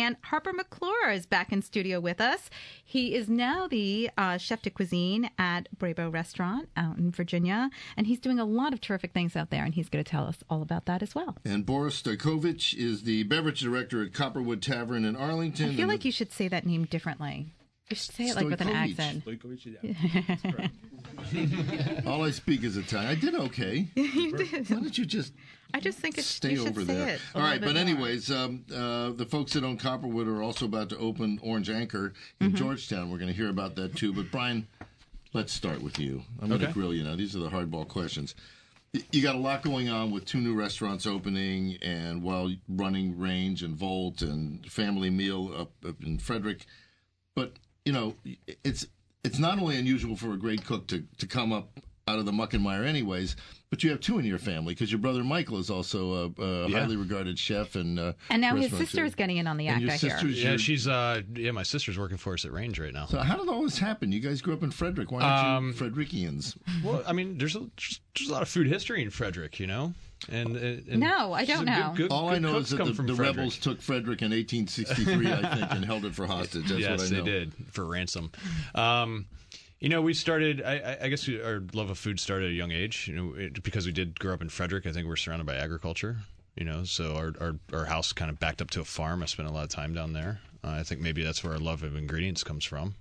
And Harper McClure is back in studio with us. He is now the chef de cuisine at Brabo Restaurant out in Virginia, and he's doing a lot of terrific things out there, and he's going to tell us all about that as well. And Boris Stojkovic is the beverage director at Copperwood Tavern in Arlington. I feel like you should say that name differently. You should say it like with an accent. All I speak is Italian. I did okay. You did. Why don't you just I just think it's stay you should over say there? It All right, but anyways, the folks that own Copperwood are also about to open Orange Anchor in Georgetown. We're going to hear about that too. But Brian, let's start with you. I'm going to grill you now. These are the hardball questions. You got a lot going on with 2 new restaurants opening, and while running Range and Volt and Family Meal up in Frederick. But you know, it's not only unusual for a great cook to come up out of the muck and mire anyways, but you have 2 in your family because your brother Michael is also a highly regarded chef and now his sister is getting in on the act. I hear. Yeah, she's my sister's working for us at Range right now. So how did all this happen? You guys grew up in Frederick. Why aren't you Fredericians? Well, I mean, there's a lot of food history in Frederick, you know. And no, I don't know. All I know is that the rebels took Frederick in 1863, I think, and held it for hostage. That's what I know. Yes, they did, for ransom. You know, we started, I guess our love of food started at a young age, you know, because we did grow up in Frederick. I think we're surrounded by agriculture, you know, so our house kind of backed up to a farm. I spent a lot of time down there. I think maybe that's where our love of ingredients comes from.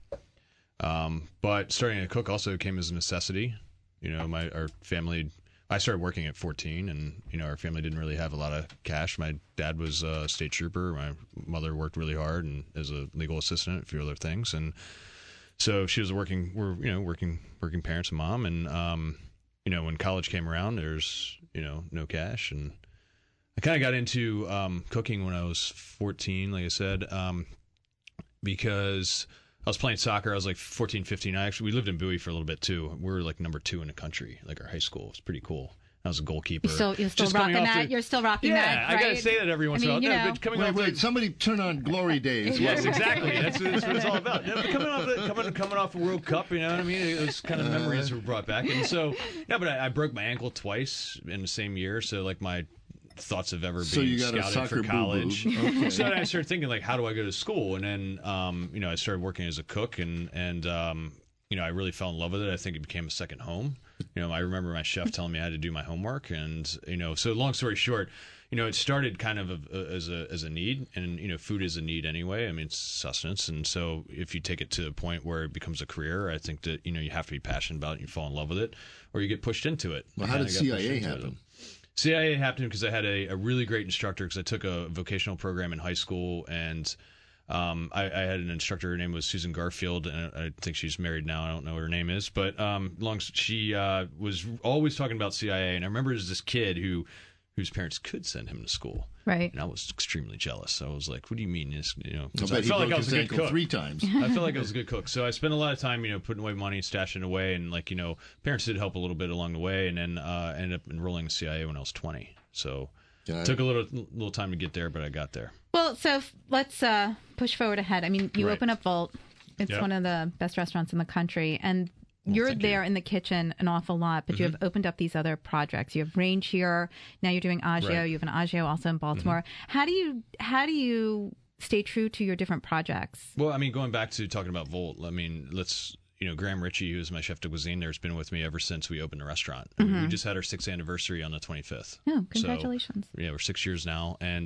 But starting to cook also came as a necessity. You know, our family... I started working at 14, and you know our family didn't really have a lot of cash. My dad was a state trooper. My mother worked really hard and as a legal assistant, a few other things, and so she was working parents and mom. And you know, when college came around, there's no cash, and I kind of got into cooking when I was 14, like I said, because I was playing soccer. I was like 14, 15. We lived in Bowie for a little bit too. We were like number 2 in the country, like our high school. It's pretty cool. I was a goalkeeper. You're still rocking that? You're still rocking that, right? Yeah, I got to say that every once in a while. Wait, somebody turn on Glory Days. Yes, exactly. That's what it's all about. Yeah, coming off a World Cup, you know what I mean? It was kind of memories were brought back. And so, but I broke my ankle twice in the same year. So like my thoughts of ever being scouted for college. Okay. So I started thinking, like, how do I go to school? And then, I started working as a cook, and I really fell in love with it. I think it became a second home. I remember my chef telling me I had to do my homework, and so long story short, it started kind of as a need, and food is a need anyway. I mean, it's sustenance, and so if you take it to a point where it becomes a career, I think that you have to be passionate about it, you fall in love with it, or you get pushed into it. Well, how did CIA happen? CIA happened because I had a really great instructor, because I took a vocational program in high school, and I had an instructor. Her name was Susan Garfield, and I think she's married now. I don't know what her name is, but she was always talking about CIA, and I remember as this kid whose parents could send him to school. Right. And I was extremely jealous. I was like, what do you mean? I felt like I was a good cook 3 times. I felt like I was a good cook. So I spent a lot of time, putting away money, stashing away, and parents did help a little bit along the way, and then ended up enrolling in CIA when I was 20. So it took a little time to get there, but I got there. Well, so let's push forward ahead. I mean, you open up Volt. It's one of the best restaurants in the country, and you're there in the kitchen an awful lot, but you have opened up these other projects. You have Range here. Now you're doing Agio. Right. You have an Agio also in Baltimore. How do you stay true to your different projects? Well, I mean, going back to talking about Volt, I mean, Graham Ritchie, who's my chef de cuisine there, has been with me ever since we opened the restaurant. I mean, we just had our 6th anniversary on the 25th. Oh, congratulations. So, we're 6 years now. And,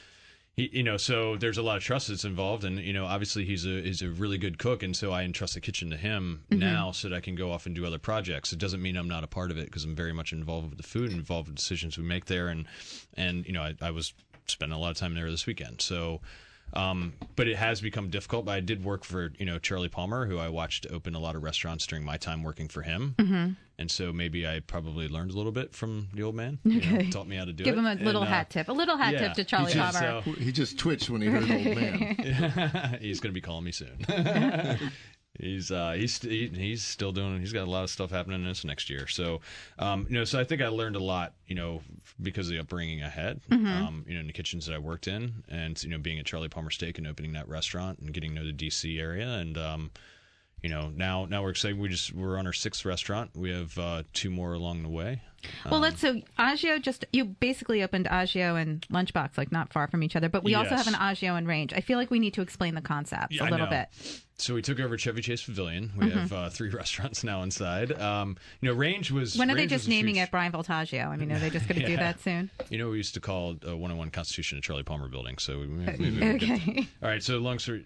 so there's a lot of trust that's involved, and obviously he's a really good cook, and so I entrust the kitchen to him now so that I can go off and do other projects. It doesn't mean I'm not a part of it, because I'm very much involved with the food, involved with decisions we make there, and I was spending a lot of time there this weekend. So, but it has become difficult. But I did work for Charlie Palmer, who I watched open a lot of restaurants during my time working for him, and so maybe I probably learned a little bit from the old man. Taught me how to do it. Give him a little hat tip. A little hat tip to Charlie Palmer. He just twitched when he heard old man. He's going to be calling me soon. He's still doing. He's got a lot of stuff happening this next year. So, so I think I learned a lot, because of the upbringing I had, in the kitchens that I worked in, and being at Charlie Palmer Steak and opening that restaurant and getting to know the DC area, and now we're excited. We're on our 6th restaurant. We have 2 more along the way. Well, so Agio you basically opened Agio and Lunchbox, like not far from each other, but we also have an Agio and Range. I feel like we need to explain the concepts a little bit. So we took over Chevy Chase Pavilion. We have 3 restaurants now inside. Range was... When are they Range just naming it Brian Voltaggio? I mean, are they just going to do that soon? We used to call 101 Constitution a Charlie Palmer building. So okay. All right. So long story,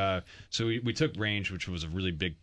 we took Range, which was a really big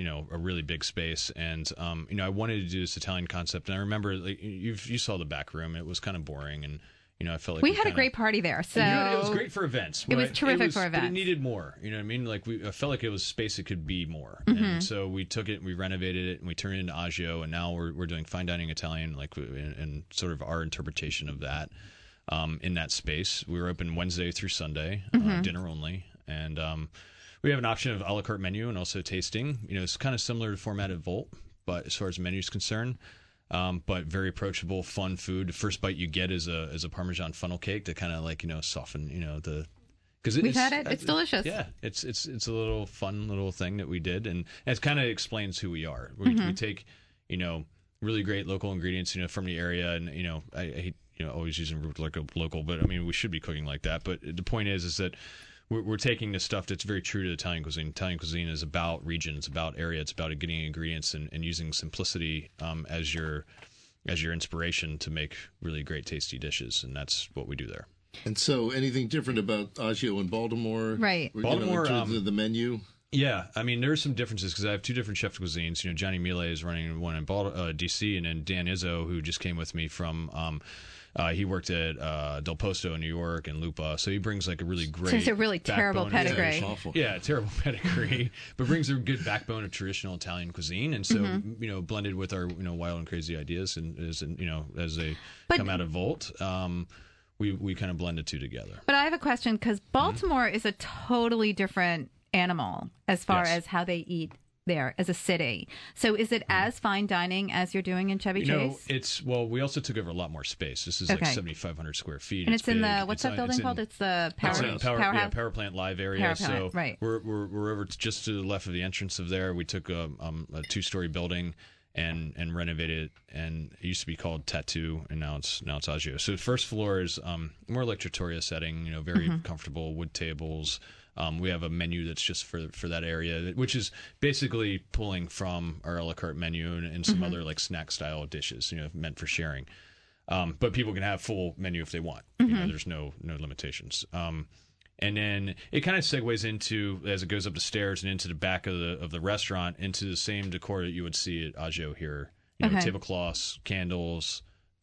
space, and I wanted to do this Italian concept. And I remember, like, you saw the back room; it was kind of boring, and I felt like we had a great party there. So it was great for events. It was terrific for events. But it needed more. You know what I mean? Like I felt like it was space that could be more, and so we took it, we renovated it, and we turned it into Agio, and now we're doing fine dining Italian, like and sort of our interpretation of that in that space. We were open Wednesday through Sunday, dinner only, and we have an option of a la carte menu and also tasting. It's kind of similar to format at Volt, but as far as the menu is concerned, but very approachable, fun food. The first bite you get is a Parmesan funnel cake to kind of like soften because we've had it. It's delicious. Yeah, it's a little fun little thing that we did, and it kind of explains who we are. We take really great local ingredients from the area, and I hate always using the word like a local, but I mean we should be cooking like that. But the point is that we're taking the stuff that's very true to Italian cuisine. Italian cuisine is about region, it's about area, it's about getting ingredients and using simplicity as your inspiration to make really great, tasty dishes, and that's what we do there. And so, anything different about Agio in Baltimore? Right, Baltimore, in terms of the menu. Yeah, I mean there are some differences because I have 2 different chef cuisines. Johnny Miele is running one in DC, and then Dan Izzo, who just came with me from. He worked at Del Posto in New York and Lupa, so he brings like a really great. So it's a really terrible pedigree. Yeah, terrible pedigree, but brings a good backbone of traditional Italian cuisine, and so blended with our wild and crazy ideas, and as they come out of Volt, we kind of blend the 2 together. But I have a question because Baltimore is a totally different animal as far as how they eat there as a city. So is it as fine dining as you're doing in Chevy Chase? We also took over a lot more space. This is like 7,500 square feet. And it's in the, what's that building called? It's the Power Plant Live area. So right. We're over just to the left of the entrance of there. We took a 2-story building and renovated it, and it used to be called Tattoo, and now it's Agio. So the first floor is more like trattoria setting, very comfortable wood tables. We have a menu that's just for that area, which is basically pulling from our a la carte menu and some other like snack style dishes, meant for sharing. But people can have full menu if they want. There's no limitations. And then it kind of segues into, as it goes up the stairs and into the back of the restaurant, into the same decor that you would see at Agio here. Tablecloths, candles,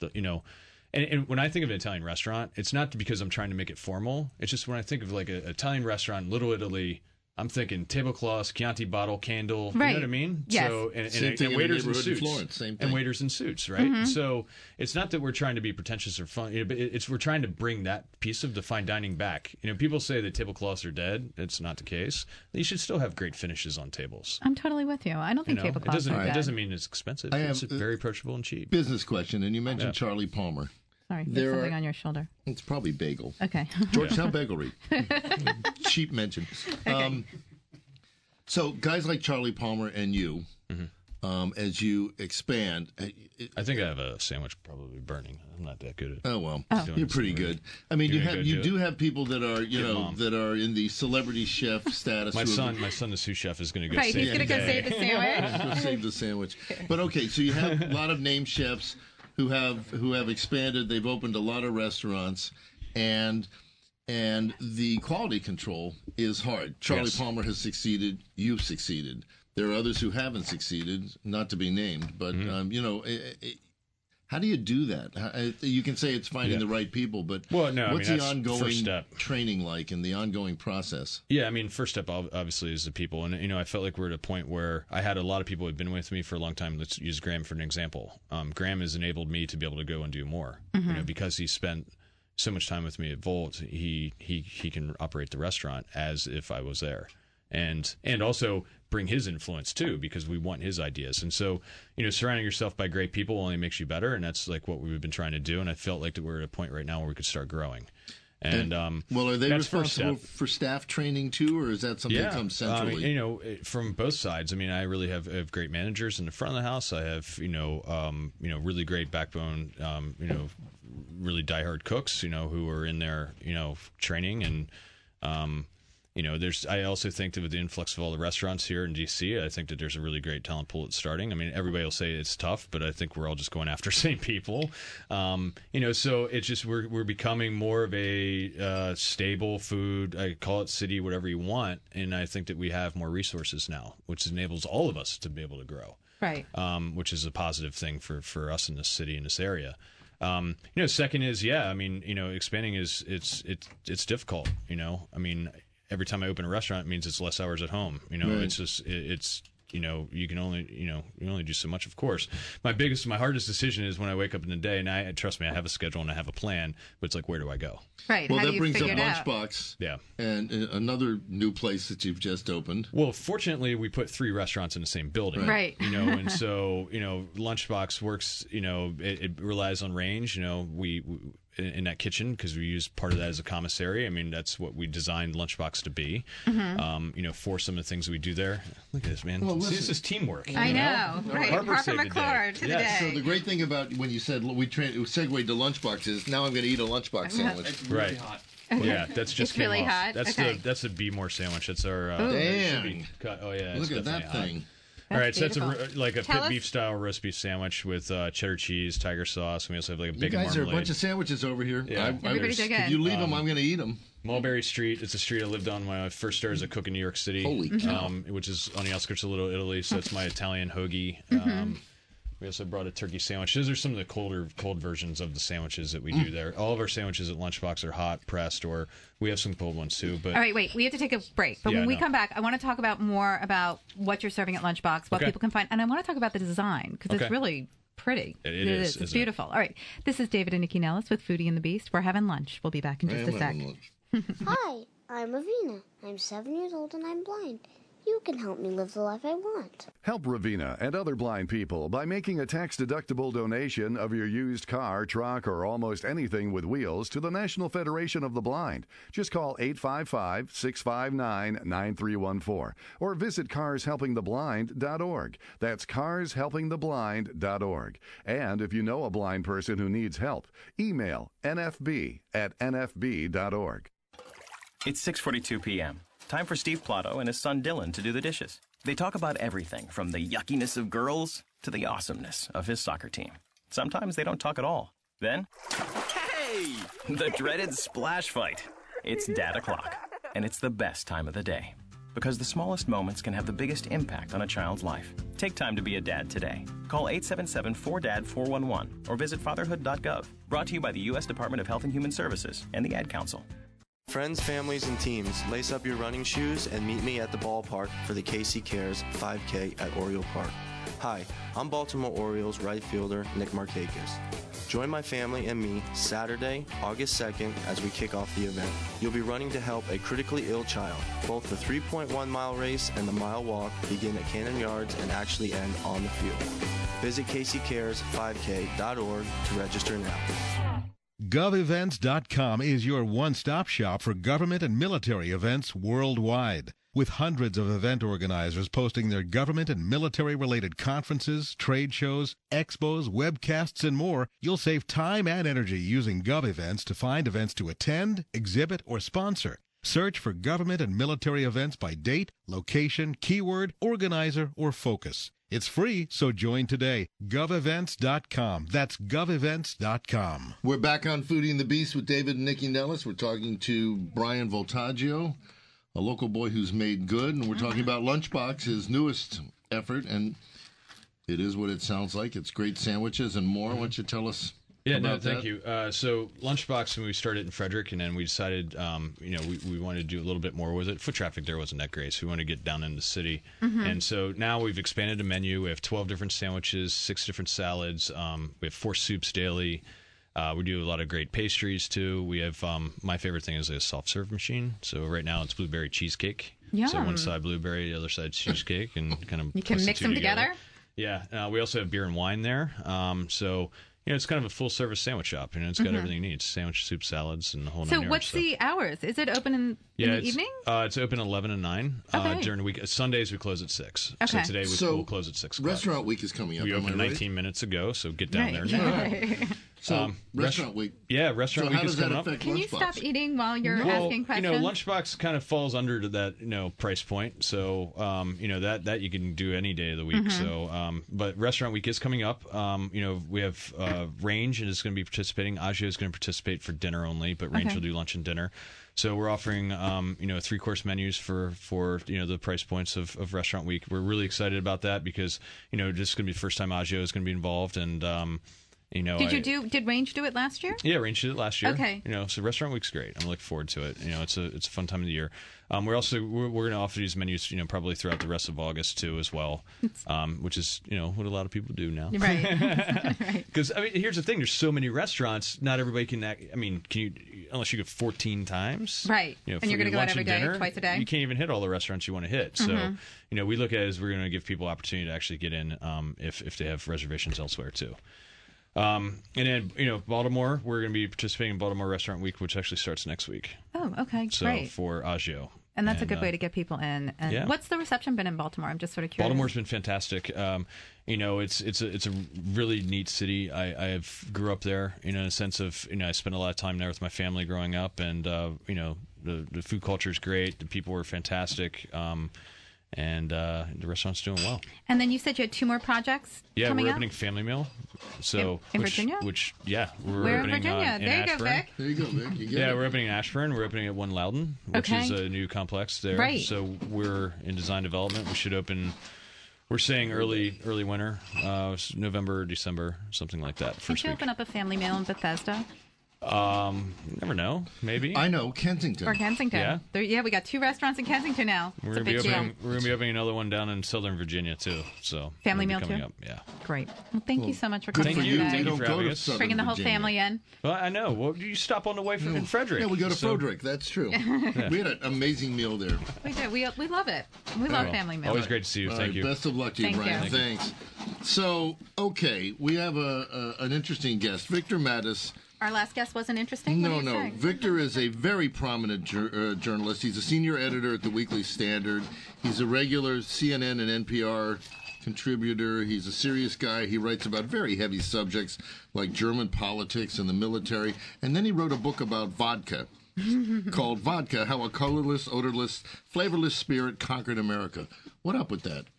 And when I think of an Italian restaurant, it's not because I'm trying to make it formal. It's just when I think of like an Italian restaurant, Little Italy, I'm thinking tablecloths, Chianti bottle, candle. Right. You know what I mean? Yes. So, and waiters in suits. Florence, same thing. And waiters in suits, right? So it's not that we're trying to be pretentious or fun, but we're trying to bring that piece of the fine dining back. People say that tablecloths are dead. It's not the case. You should still have great finishes on tables. I'm totally with you. I don't think tablecloths are dead. It doesn't mean it's expensive. It's very approachable and cheap. Business question, and you mentioned Charlie Palmer. Sorry, there's something on your shoulder. It's probably bagel. Okay. Georgetown Bagelry. Cheap mention. Okay. So guys like Charlie Palmer and you, as you expand. I think I have a sandwich probably burning. I'm not that good at. Oh well, you're pretty good. I mean, you do have people that are that are in the celebrity chef status. My son, the sous chef, is going to go. Right, he's going to go save the sandwich. Go save the sandwich. But okay, so you have a lot of name chefs who have expanded. They've opened a lot of restaurants, and the quality control is hard. Charlie Palmer has succeeded. You've succeeded. There are others who haven't succeeded, not to be named. But how do you do that? You can say it's finding the right people, but what's the ongoing training like and the ongoing process? Yeah, I mean, first step obviously is the people, and I felt like we're at a point where I had a lot of people who had been with me for a long time. Let's use Graham for an example. Graham has enabled me to be able to go and do more, because he spent so much time with me at Volt. He can operate the restaurant as if I was there, and also bring his influence too, because we want his ideas. And so, surrounding yourself by great people only makes you better, and that's like what we've been trying to do. And I felt like that we're at a point right now where we could start growing. And well, are they responsible for staff training too, or is that something that comes centrally? From both sides. I mean, I really have great managers in the front of the house. I have really great backbone, really diehard cooks, who are in there, training and. I also think that with the influx of all the restaurants here in D.C., I think that there's a really great talent pool that's starting. I mean, everybody will say it's tough, but I think we're all just going after the same people. So it's just we're becoming more of a stable food, I call it city, whatever you want, and I think that we have more resources now, which enables all of us to be able to grow. Right. Which is a positive thing for us in this city, in this area. Second is, expanding is it's difficult. Every time I open a restaurant, it means it's less hours at home. Right. It's just you can only do so much. Of course, my hardest decision is when I wake up in the day, and trust me, I have a schedule and I have a plan. But it's like, where do I go? Right. Well, how that do you brings up figure it out? Lunchbox. Yeah. And another new place that you've just opened. Well, fortunately, we put 3 restaurants in the same building. Right. And so Lunchbox works. It relies on range. We in that kitchen, because we use part of that as a commissary. I mean, that's what we designed Lunchbox to be. Mm-hmm. For some of the things we do there. Look at this, man. Well, this is teamwork. I know. Right. Parker McClure to the day. So the great thing about when you said we segued to Lunchbox is now I'm going to eat a Lunchbox sandwich. It's really hot. Yeah, that's just it's really hot. That's the Be More sandwich. That's our. Damn. Oh yeah. Look at that thing. All right, so that's like a pit beef style roast beef sandwich with cheddar cheese, tiger sauce. We also have like a bacon marmalade. You guys are a bunch of sandwiches over here. Yeah. If you leave them, I'm going to eat them. Mulberry Street. It's a street I lived on when I first started as a cook in New York City. Holy cow. Which is on the outskirts of Little Italy, so it's my Italian hoagie. We also brought a turkey sandwich. Those are some of the cold versions of the sandwiches that we do there. All of our sandwiches at Lunchbox are hot, pressed, or we have some cold ones too. But all right, wait. We have to take a break. But when we come back, I want to talk about more about what you're serving at Lunchbox, what people can find. And I want to talk about the design, because it's really pretty. It is. It's beautiful. All right. This is David and Nikki Nellis with Foodie and the Beast. We're having lunch. We'll be back in just a sec. Hi, I'm Ravina. I'm 7 years old and I'm blind. You can help me live the life I want. Help Ravina and other blind people by making a tax-deductible donation of your used car, truck, or almost anything with wheels to the National Federation of the Blind. Just call 855-659-9314 or visit carshelpingtheblind.org. That's carshelpingtheblind.org. And if you know a blind person who needs help, email nfb@nfb.org. It's 6:42 p.m. Time for Steve Plato and his son Dylan to do the dishes. They talk about everything from the yuckiness of girls to the awesomeness of his soccer team. Sometimes they don't talk at all. Then, hey! The dreaded splash fight. It's Dad O'Clock, and it's the best time of the day. Because the smallest moments can have the biggest impact on a child's life. Take time to be a dad today. Call 877-4DAD-411 or visit fatherhood.gov. Brought to you by the U.S. Department of Health and Human Services and the Ad Council. Friends, families, and teams, lace up your running shoes and meet me at the ballpark for the KC Cares 5K at Oriole Park. Hi, I'm Baltimore Orioles right fielder Nick Markakis. Join my family and me Saturday, August 2nd, as we kick off the event. You'll be running to help a critically ill child. Both the 3.1-mile race and the mile walk begin at Cannon Yards and actually end on the field. Visit KCCares5K.org to register now. GovEvents.com is your one-stop shop for government and military events worldwide. With hundreds of event organizers posting their government and military-related conferences, trade shows, expos, webcasts, and more, you'll save time and energy using GovEvents to find events to attend, exhibit, or sponsor. Search for government and military events by date, location, keyword, organizer, or focus. It's free, so join today. GovEvents.com. That's GovEvents.com. We're back on Foodie and the Beast with David and Nikki Nellis. We're talking to Brian Voltaggio, a local boy who's made good, and we're talking about Lunchbox, his newest effort, and it is what it sounds like. It's great sandwiches and more. Why don't you tell us about that? Thank you. So Lunchbox, when we started in Frederick, and then we decided, we wanted to do a little bit more with it. Foot traffic there wasn't that great, so we wanted to get down in the city. Mm-hmm. And so now we've expanded the menu. We have 12 different sandwiches, 6 different salads. We have 4 soups daily. We do a lot of great pastries, too. We have, my favorite thing is a soft-serve machine. So right now it's blueberry cheesecake. Yum. So one side blueberry, the other side cheesecake, and kind of you can mix them together? Yeah. We also have beer and wine there. So it's kind of a full-service sandwich shop. It's got everything you need: sandwich, soup, salads, and the whole. So, nine what's yards, the hours? Is it open in the evening? It's open 11 to 9 during the week. Sundays we close at 6. Okay. So today we'll close at 6 o'clock. Restaurant Week is coming up. We opened 19 minutes ago, so get down there now. So Restaurant Week. Yeah, Restaurant Week is coming up. Can you stop eating while you're asking questions? Lunchbox kind of falls under to that, price point. So, that you can do any day of the week. So, but Restaurant Week is coming up. We have Range and is going to be participating. Agio is going to participate for dinner only, but Range will do lunch and dinner. So we're offering, 3-course menus for the price points of Restaurant Week. We're really excited about that because, this is going to be the first time Agio is going to be involved. And, did Range do it last year? Yeah, Range did it last year. Okay. So Restaurant Week's great. I'm looking forward to it. It's a fun time of the year. We're going to offer these menus, probably throughout the rest of August too, as well. Which is, what a lot of people do now. Right. Because here's the thing: there's so many restaurants. Not everybody can. Can you? Unless you go 14 times. Right. And you're going to go out every day, twice a day. You can't even hit all the restaurants you want to hit. So, we look at it as we're going to give people opportunity to actually get in if they have reservations elsewhere too. And then, Baltimore, we're going to be participating in Baltimore Restaurant Week, which actually starts next week. Oh, okay, great. So for Agio. And that's a good way to get people in. And what's the reception been in Baltimore? I'm just sort of curious. Baltimore's been fantastic. It's a really neat city. I grew up there, in a sense of, I spent a lot of time there with my family growing up, and the food culture is great. The people were fantastic. And the restaurant's doing well. And then you said you had 2 more projects coming we're up? opening Family Meal. So in Virginia? We're Where opening in Virginia? in there you Ashburn. go, Vic. There you go, Vic. We're opening in Ashburn. We're opening at One Loudon, which is a new complex there. Right. So we're in design development. We should open. We're saying early winter, November, December, something like that. Can't you open up a Family Meal in Bethesda? Never know. Maybe. I know, Kensington. Or Kensington. Yeah. We got 2 restaurants in Kensington now. We're going to be opening another one down in Southern Virginia too. So Family Meal too. Up. Yeah. Great. Well, thank you so much for coming today. Thank you for having us. Bringing the whole family in. Well, I know. Well, you stop on the way in Frederick. Yeah, we go to Frederick. That's true. We had an amazing meal there. We did. We love it. We love Family Meal. Always great to see you. Thank you. Best of luck to you, Brian. Thanks. So, okay, we have an interesting guest, Victor Mattis. Our last guest wasn't interesting? No. Victor is a very prominent journalist. He's a senior editor at the Weekly Standard. He's a regular CNN and NPR contributor. He's a serious guy. He writes about very heavy subjects like German politics and the military. And then he wrote a book about vodka called Vodka, How a Colorless, Odorless, Flavorless Spirit Conquered America. What up with that?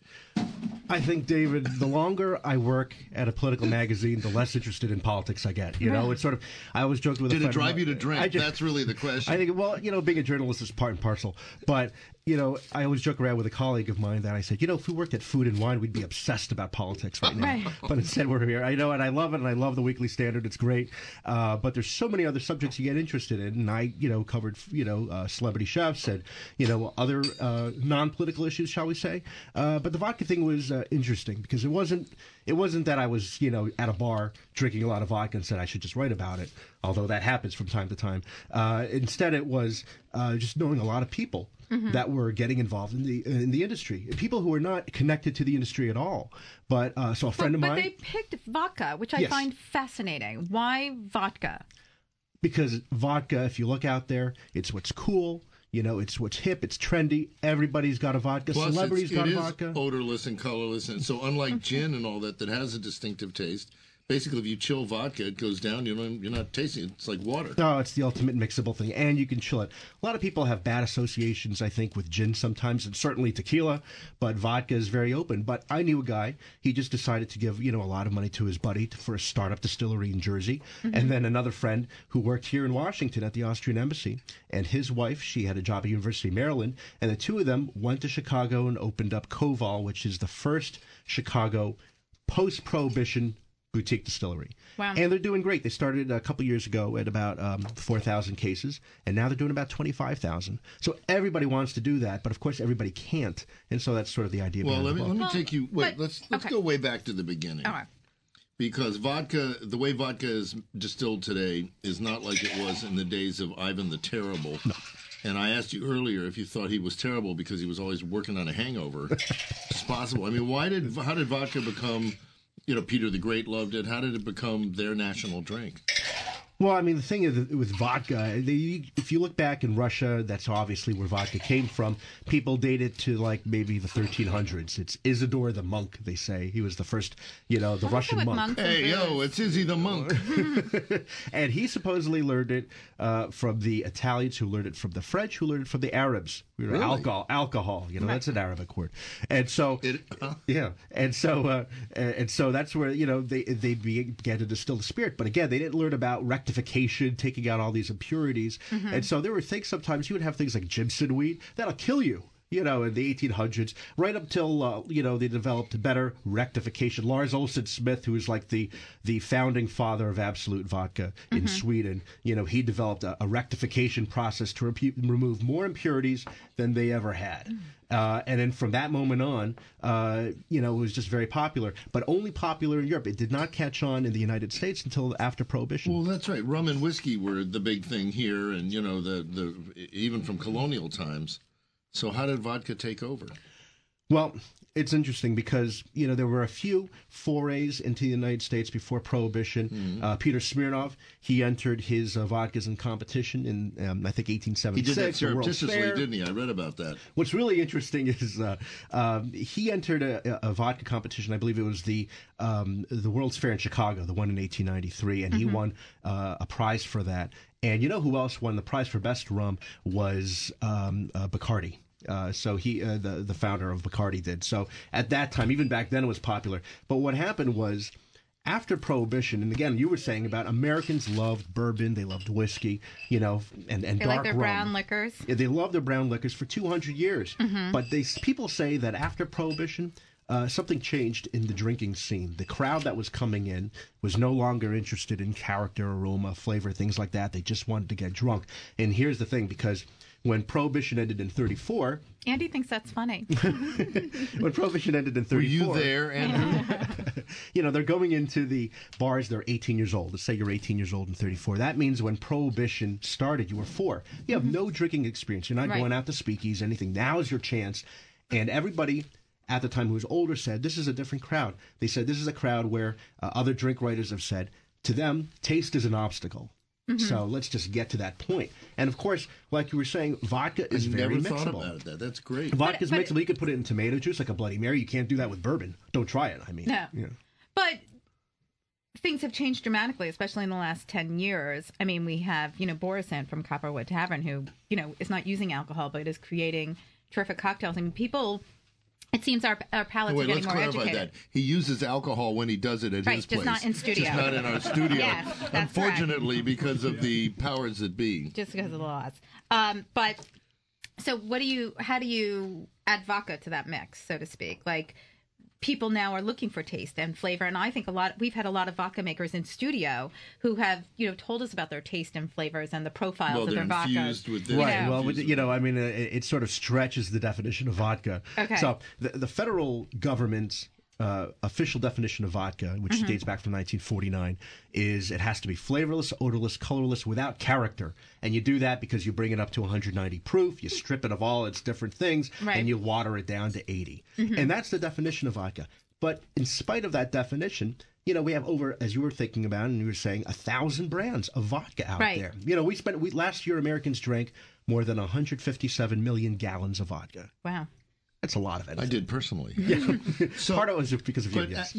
I think, David, the longer I work at a political magazine, the less interested in politics I get. It's sort of, I always joked with a friend. Did it drive you to drink? That's really the question. I think, being a journalist is part and parcel. But, I always joke around with a colleague of mine that I said, if we worked at Food and Wine, we'd be obsessed about politics right now. Right. But instead we're here. I know, and I love it, and I love the Weekly Standard. It's great. But there's so many other subjects you get interested in. And I, covered, celebrity chefs and, other non-political issues, shall we say. But the vodka thing was interesting because it wasn't that I was, at a bar drinking a lot of vodka and said I should just write about it, although that happens from time to time. Instead, it was just knowing a lot of people that were getting involved in the industry, people who were not connected to the industry at all. But so a friend of mine. But they picked vodka, which I find fascinating. Why vodka? Because vodka, if you look out there, it's what's cool. It's what's hip, it's trendy. Everybody's got a vodka. Plus, Celebrities got a It vodka. is odorless and colorless, and so unlike gin and all that has a distinctive taste. Basically, if you chill vodka, it goes down. You're not tasting it. It's like water. No, it's the ultimate mixable thing, and you can chill it. A lot of people have bad associations, I think, with gin sometimes, and certainly tequila, but vodka is very open. But I knew a guy. He just decided to give, a lot of money to his buddy for a startup distillery in Jersey, and then another friend who worked here in Washington at the Austrian Embassy, and his wife, she had a job at University of Maryland, and the two of them went to Chicago and opened up Koval, which is the first Chicago post-Prohibition boutique distillery. Wow. And they're doing great. They started a couple years ago at about 4,000 cases, and now they're doing about 25,000. So everybody wants to do that, but of course everybody can't. And so that's sort of the idea. Well, let me take you. Wait, let's go way back to the beginning. All right. Because vodka, the way vodka is distilled today, is not like it was in the days of Ivan the Terrible. No. And I asked you earlier if you thought he was terrible because he was always working on a hangover. It's possible. I mean, how did vodka become Peter the Great loved it. How did it become their national drink? Well, I mean, the thing is with vodka, if you look back in Russia, that's obviously where vodka came from. People date it to like maybe the 1300s. It's Isidore the monk, they say. He was the first, the Russian monk. Hey, it's Izzy the monk. And he supposedly learned it from the Italians, who learned it from the French, who learned it from the Arabs. Really? Alcohol, that's an Arabic word. And so, and so that's where, they began to distill the spirit. But again, they didn't learn about rectification, taking out all these impurities. And so there were things, sometimes you would have things like Jimson weed that'll kill you. In the 1800s, right up till, they developed better rectification. Lars Olsen Smith, who is like the founding father of Absolut vodka in Sweden, he developed a rectification process to remove more impurities than they ever had. And then from that moment on, it was just very popular, but only popular in Europe. It did not catch on in the United States until after Prohibition. Well, that's right. Rum and whiskey were the big thing here, and, the even from colonial times. So how did vodka take over? Well, it's interesting because, there were a few forays into the United States before Prohibition. Peter Smirnoff, he entered his vodkas in competition in, I think, 1876. He did that surreptitiously, didn't he? I read about that. What's really interesting is he entered a vodka competition. I believe it was the World's Fair in Chicago, the one in 1893, and he won a prize for that. And you know who else won the prize for best rum was Bacardi. So he, the founder of Bacardi, did. So at that time, even back then, it was popular. But what happened was, after Prohibition, and again, you were saying about Americans loved bourbon, they loved whiskey, and they dark rum. like their brown liquors. Yeah, they loved their brown liquors for 200 years. But people say that after Prohibition, something changed in the drinking scene. The crowd that was coming in was no longer interested in character, aroma, flavor, things like that. They just wanted to get drunk. And here's the thing, because when Prohibition ended in 1934... Andy thinks that's funny. When Prohibition ended in 1934... Were you there, Andrew? They're going into the bars, they're 18 years old. Let's say you're 18 years old in 1934. That means when Prohibition started, you were 4. You have no drinking experience. You're not going out to speakeasies, anything. Now is your chance. And everybody at the time who was older said, this is a different crowd. They said this is a crowd where other drink writers have said, to them, taste is an obstacle. So let's just get to that point. And of course, like you were saying, vodka is very mixable. I never thought about that. That's great. Vodka's mixable. You could put it in tomato juice like a Bloody Mary. You can't do that with bourbon. Don't try it. I mean, no. But things have changed dramatically, especially in the last 10 years. I mean, we have, Borisan from Copperwood Tavern, who, is not using alcohol, but is creating terrific cocktails. I mean, people... It seems our palates are getting more educated. Let's clarify that. He uses alcohol when he does it at his place. Just not in studio. Just not in our studio. Yes, unfortunately, because of the powers that be. Just because of the laws. But, so how do you add vodka to that mix, so to speak? Like, people now are looking for taste and flavor, and I think we've had a lot of vodka makers in studio who have, told us about their taste and flavors and the profiles of their vodka. Infused with this. Right. Well, it sort of stretches the definition of vodka. Okay. So the federal government's official definition of vodka, which dates back from 1949, is it has to be flavorless, odorless, colorless, without character. And you do that because you bring it up to 190 proof, you strip it of all its different things, and you water it down to 80. And that's the definition of vodka. But in spite of that definition, we have over, as you were thinking about and you were saying, 1,000 brands of vodka out there. Last year Americans drank more than 157 million gallons of vodka. Wow. That's a lot of it. I did personally. Yeah. So, part of it was because of you, yes.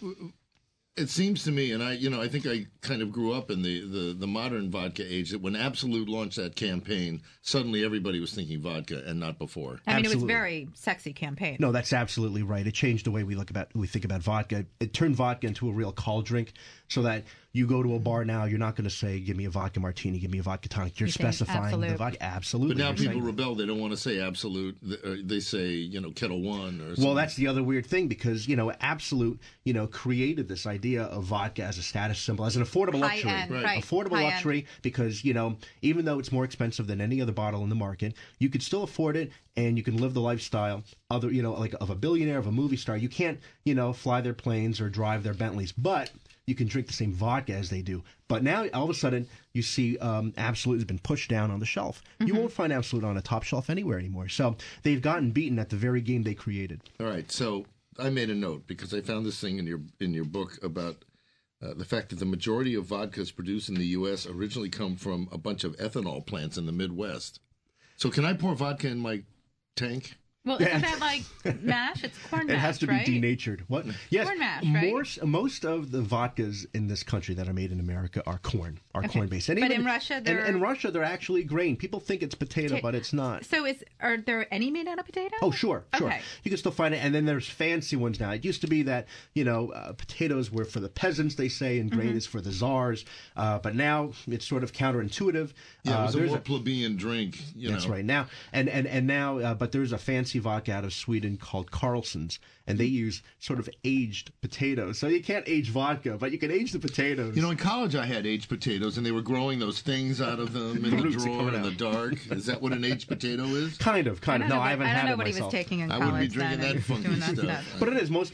It seems to me, and I think I kind of grew up in the modern vodka age, that when Absolut launched that campaign, suddenly everybody was thinking vodka and not before. I mean, it was a very sexy campaign. No, that's absolutely right. It changed the way we think about vodka. It turned vodka into a real call drink, so that you go to a bar now, you're not going to say, give me a vodka martini, give me a vodka tonic. You're specifying the vodka. Absolutely. But now people rebel. They don't want to say Absolut. They say, Kettle One or something. Well, that's the other weird thing because, Absolut, created this idea of vodka as a status symbol, as an affordable luxury. Right. Affordable luxury because, even though it's more expensive than any other bottle in the market, you could still afford it and you can live the lifestyle like of a billionaire, of a movie star. You can't, fly their planes or drive their Bentleys, but you can drink the same vodka as they do. But now, all of a sudden, you see Absolut has been pushed down on the shelf. You won't find Absolut on a top shelf anywhere anymore. So they've gotten beaten at the very game they created. All right, so I made a note because I found this thing in your book about the fact that the majority of vodkas produced in the U.S. originally come from a bunch of ethanol plants in the Midwest. So can I pour vodka in my tank? Well, isn't that like mash? It's corn mash, It has to be denatured. What? Yes. Corn mash, right? Most of the vodkas in this country that are made in America are corn-based. And but even in Russia, in Russia, they're actually grain. People think it's potato, but it's not. So are there any made out of potato? Oh, sure. Okay. You can still find it. And then there's fancy ones now. It used to be that, potatoes were for the peasants, they say, and grain is for the czars. But now it's sort of counterintuitive. Yeah, it was a more plebeian drink. That's right. Now, and now, but there's a fancy vodka out of Sweden called Carlson's, and they use sort of aged potatoes. So you can't age vodka, but you can age the potatoes. In college I had aged potatoes, and they were growing those things out of them in the drawer in the dark. Is that what an aged potato is? Kind of. No, I haven't had it myself. I don't know what he was taking in college. I wouldn't be drinking that funky stuff. But it is. Most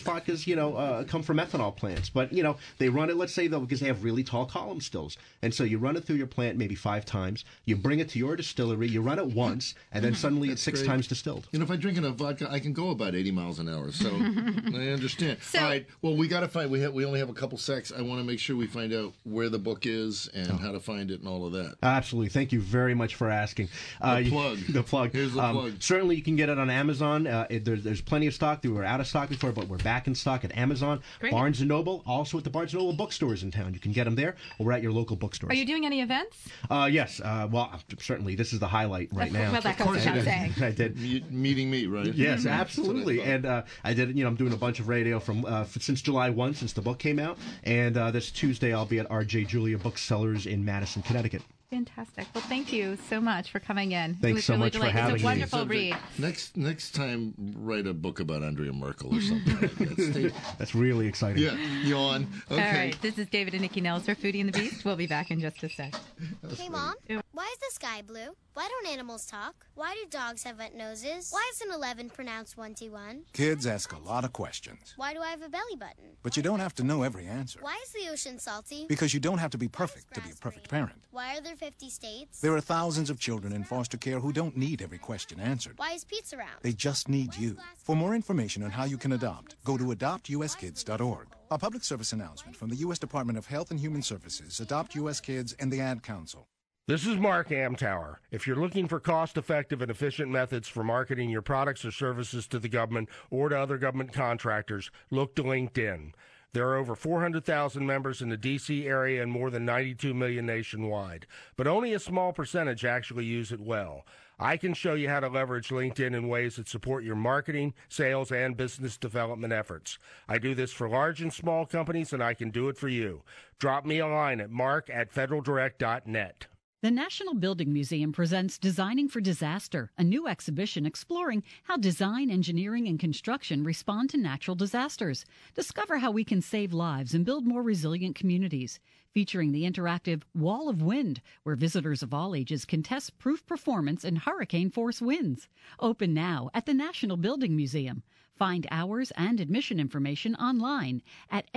vodkas, come from ethanol plants. But, they run it, let's say, though, because they have really tall column stills. And so you run it through your plant maybe 5 times. You bring it to your distillery. You run it once, and then suddenly it's 6 times distilled. If I drink enough vodka, I can go about 80 miles an hour. So I understand. All right. Well, we got to find. We only have a couple secs. I want to make sure we find out where the book is and how to find it and all of that. Absolutely. Thank you very much for asking. The plug. The plug. Here's the plug. Certainly, you can get it on Amazon. There's plenty of stock. We were out of stock before, but we're back in stock at Amazon. Great. Barnes & Noble, also at the Barnes & Noble bookstores in town. You can get them there, or we're at your local bookstores. Are you doing any events? Yes. Well, certainly. This is the highlight right now. Well, that goes without saying. I did. Meeting me, right? Yes, absolutely. And I did. I'm doing a bunch of radio from since July 1, since the book came out. And this Tuesday, I'll be at R.J. Julia Booksellers in Madison, Connecticut. Fantastic. Well, thank you so much for coming in. Thanks so much for having me. It's a wonderful read. Next time, write a book about Andrea Merkel or something like that. That's really exciting. Yeah, yawn. Okay. All right, this is David and Nikki Nellis for Foodie and the Beast. We'll be back in just a sec. Hey, Mom, why is the sky blue? Why don't animals talk? Why do dogs have wet noses? Why is an 11 pronounced 1T1? Kids ask a lot of questions. Why do I have a belly button? But you don't have to know every answer. Why is the ocean salty? Because you don't have to be perfect to be a perfect parent. Why are there 50 states? There are thousands of children in foster care who don't need every question answered. Why is pizza round? They just need you. For more information on how you can adopt, go to adoptuskids.org. A public service announcement from the U.S. Department of Health and Human Services, Adopt U.S. Kids, and the Ad Council. This is Mark Amtower. If you're looking for cost-effective and efficient methods for marketing your products or services to the government or to other government contractors, look to LinkedIn. There are over 400,000 members in the D.C. area and more than 92 million nationwide, but only a small percentage actually use it well. I can show you how to leverage LinkedIn in ways that support your marketing, sales, and business development efforts. I do this for large and small companies, and I can do it for you. Drop me a line at mark@federaldirect.net. The National Building Museum presents Designing for Disaster, a new exhibition exploring how design, engineering, and construction respond to natural disasters. Discover how we can save lives and build more resilient communities. Featuring the interactive Wall of Wind, where visitors of all ages can test proof performance in hurricane-force winds. Open now at the National Building Museum. Find hours and admission information online at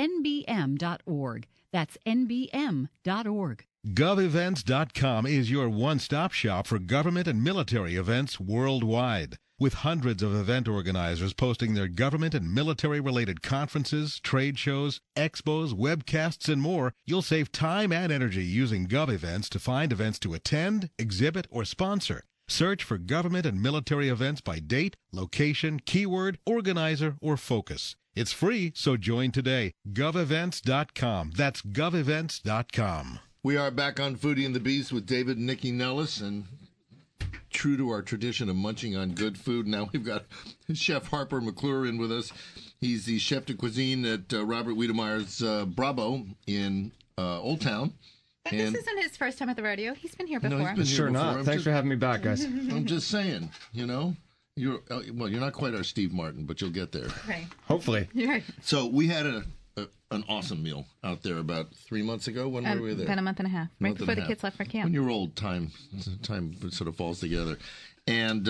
nbm.org. That's nbm.org. GovEvents.com is your one-stop shop for government and military events worldwide. With hundreds of event organizers posting their government and military-related conferences, trade shows, expos, webcasts, and more, you'll save time and energy using GovEvents to find events to attend, exhibit, or sponsor. Search for government and military events by date, location, keyword, organizer, or focus. It's free, so join today. GovEvents.com. That's GovEvents.com. We are back on Foodie and the Beast with David and Nikki Nellis, and true to our tradition of munching on good food, now we've got Chef Harper McClure in with us. He's the chef de cuisine at Robert Wiedemeyer's Bravo in Old Town. But this isn't his first time at the rodeo. He's been here before. No, he's been here before. Thanks for having me back, guys. I'm just saying, you're not quite our Steve Martin, but you'll get there. Right. Hopefully. Right. So we had an awesome meal out there about 3 months ago. When were we there? About a month and a half, right before the kids left for camp. When you're old, time sort of falls together. And,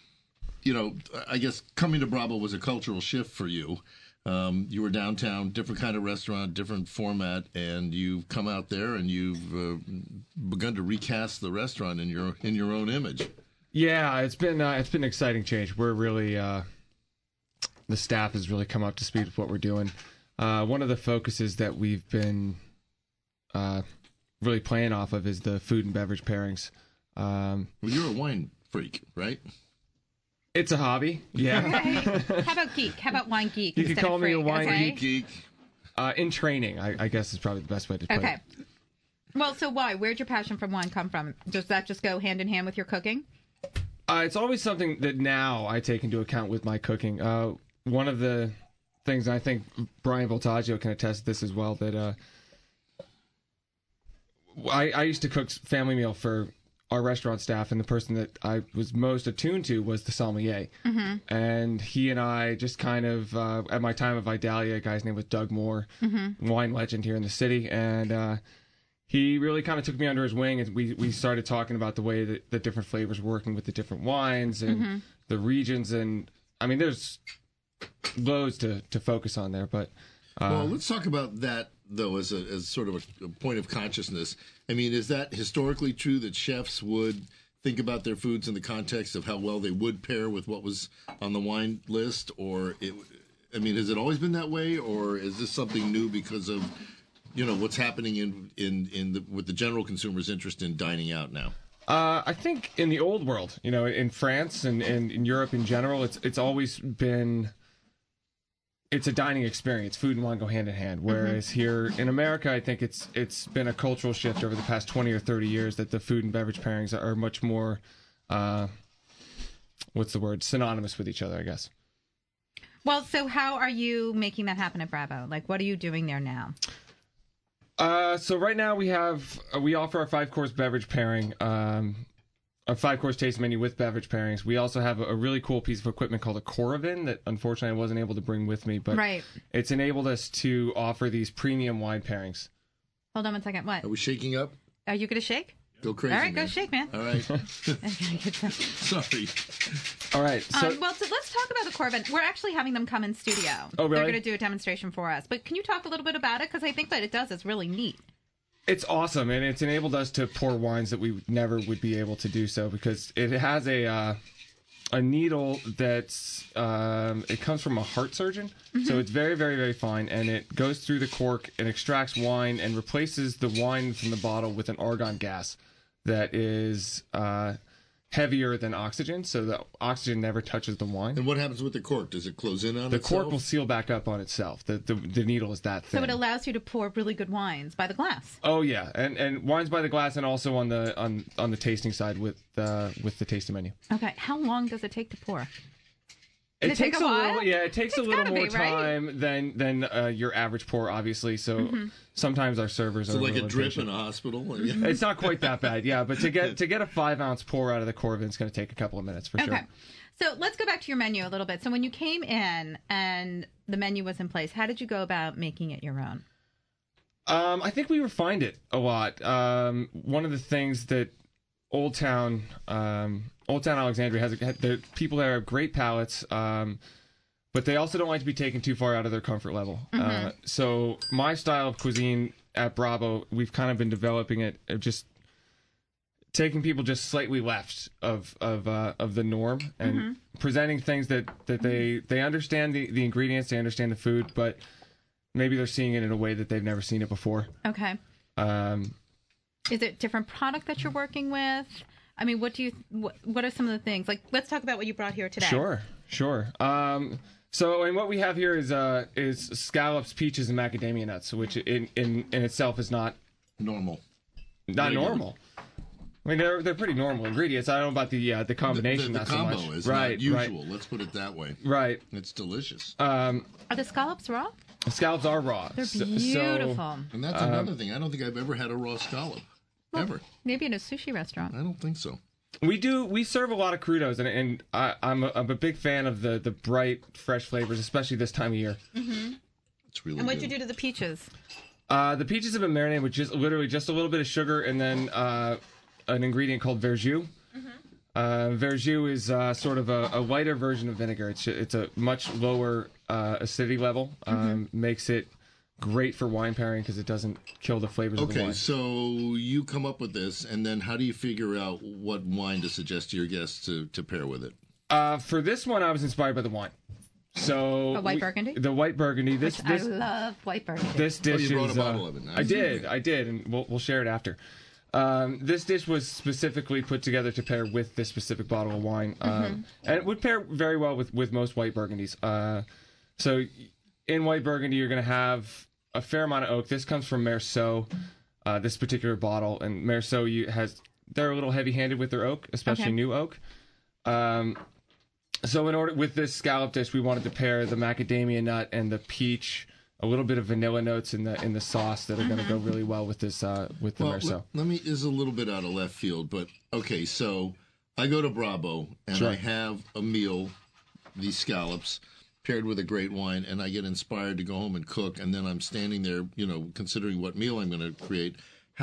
I guess coming to Bravo was a cultural shift for you. You were downtown, different kind of restaurant, different format, and you've come out there and you've begun to recast the restaurant in your own image. Yeah, it's been an exciting change. We're really the staff has really come up to speed with what we're doing. One of the focuses that we've been really playing off of is the food and beverage pairings. Well, you're a wine freak, right? It's a hobby, yeah. Okay. How about geek? How about wine geek? You can call me a wine geek. In training, I guess is probably the best way to put it. Well, so why? Where'd your passion for wine come from? Does that just go hand in hand with your cooking? It's always something that now I take into account with my cooking. One of the things, and I think Brian Voltaggio can attest to this as well, that I used to cook family meal for our restaurant staff, and the person that I was most attuned to was the sommelier. Mm-hmm. And he and I just kind of, at my time at Vidalia, a guy's name was Doug Moore, wine legend here in the city, and he really kind of took me under his wing, and we started talking about the way that the different flavors were working with the different wines and the regions, and I mean, there's loads to focus on there, but... well, let's talk about that, though, as sort of a point of consciousness. I mean, is that historically true that chefs would think about their foods in the context of how well they would pair with what was on the wine list? Or, has it always been that way? Or is this something new because of, what's happening with the general consumer's interest in dining out now? I think in the old world, in France and in Europe in general, it's always been... It's a dining experience. Food and wine go hand in hand. Whereas here in America, I think it's been a cultural shift over the past 20 or 30 years that the food and beverage pairings are much more, synonymous with each other, I guess. Well, so how are you making that happen at Bravo? Like, what are you doing there now? So right now we offer our 5-course beverage pairing, a 5-course taste menu with beverage pairings. We also have a really cool piece of equipment called a Coravin that unfortunately I wasn't able to bring with me, but it's enabled us to offer these premium wine pairings. Hold on one second. What? Are we shaking up? Are you going to shake? Go crazy, all right, man. go shake, man. All right. Sorry. All right. So, so let's talk about the Coravin. We're actually having them come in studio. Oh, really? They're going to do a demonstration for us. But can you talk a little bit about it? Because I think what it does is really neat. It's awesome, and it's enabled us to pour wines that we never would be able to do so because it has a needle that's it comes from a heart surgeon, so it's very, very, very fine, and it goes through the cork and extracts wine and replaces the wine from the bottle with an argon gas that is heavier than oxygen, so the oxygen never touches the wine. And what happens with the cork? Does it close in on itself? The cork will seal back up on itself. The needle is that thin. So it allows you to pour really good wines by the glass. Oh yeah, and wines by the glass, and also on the tasting side with the tasting menu. Okay, how long does it take to pour? It takes a while. It takes a little more time than your average pour, obviously. So sometimes our servers are like a drip in a hospital. It's not quite that bad, yeah. But to get a 5-ounce pour out of the Coravin, it's going to take a couple of minutes for sure. Okay, so let's go back to your menu a little bit. So when you came in and the menu was in place, how did you go about making it your own? I think we refined it a lot. One of the things that Old Town Alexandria has the people there have great palates, but they also don't like to be taken too far out of their comfort level. So my style of cuisine at Bravo, we've kind of been developing it, just taking people just slightly left of the norm and presenting things that they understand the ingredients, they understand the food, but maybe they're seeing it in a way that they've never seen it before. Okay. Is it different product that you're working with? I mean, what are some of the things? Like, let's talk about what you brought here today. Sure. So, and what we have here is scallops, peaches, and macadamia nuts, which in itself is not normal. Not normal. I mean, they're pretty normal ingredients. I don't know about the combination. The not combo so much. is right, not usual. Right. Let's put it that way. Right. It's delicious. Are the scallops raw? The scallops are raw. They're beautiful. And that's another thing. I don't think I've ever had a raw scallop. Ever. Maybe in a sushi restaurant. I don't think so. We serve a lot of crudos, and I'm a big fan of the bright, fresh flavors, especially this time of year. It's really. And what'd you do to the peaches? The peaches have been marinated with literally just a little bit of sugar, and then an ingredient called verjus. Verjus is sort of a lighter version of vinegar. It's a much lower acidity level. Makes it great for wine pairing because it doesn't kill the flavors of the wine. Okay, so you come up with this, and then how do you figure out what wine to suggest to your guests to pair with it? For this one, I was inspired by the wine. So a white burgundy. The white burgundy. I love white burgundy. This dish you brought is. a bottle of it. Nice. I did, and we'll share it after. This dish was specifically put together to pair with this specific bottle of wine, and it would pair very well with most white burgundies. So in white burgundy, you're going to have a fair amount of oak. This comes from Meursault, this particular bottle, and Meursault they're a little heavy-handed with their oak, especially new oak. So in order with this scallop dish, we wanted to pair the macadamia nut and the peach, a little bit of vanilla notes in the sauce that are going to go really well with this with the Meursault. This is a little bit out of left field, but okay. So I go to Bravo and I have a meal, these scallops, paired with a great wine, and I get inspired to go home and cook, and then I'm standing there, considering what meal I'm going to create.